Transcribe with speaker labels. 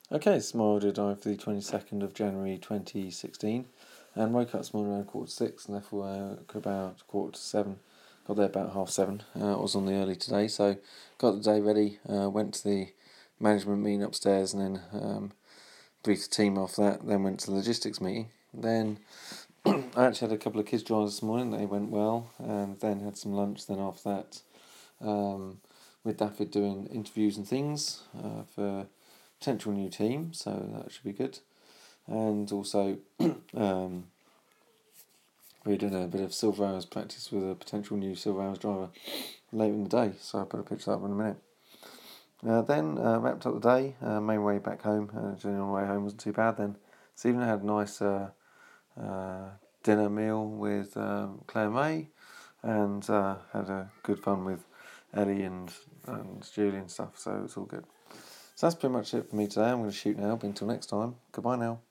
Speaker 1: Okay, it's my audio diary for the 22nd of January 2016, and woke up this morning around 6:15 and left work about 6:45. Got there about 7:30. I was on the early today, so got the day ready, went to the management meeting upstairs and then briefed the team off that, then went to the logistics meeting. Then I actually had a couple of kids drive this morning, they went well, and then had some lunch. Then after that, with Daffyd doing interviews and things for potential new team, so that should be good. And also, we're doing a bit of silver hours practice with a potential new silver hours driver later in the day, so I'll put a picture up in a minute. Then wrapped up the day, main way back home. Journey on the way home wasn't too bad then. So even had a nice dinner meal with Claire May, and had a good fun with Ellie and Julie and stuff, so it's all good. So that's pretty much it for me today. I'm going to shoot now, but until next time, goodbye now.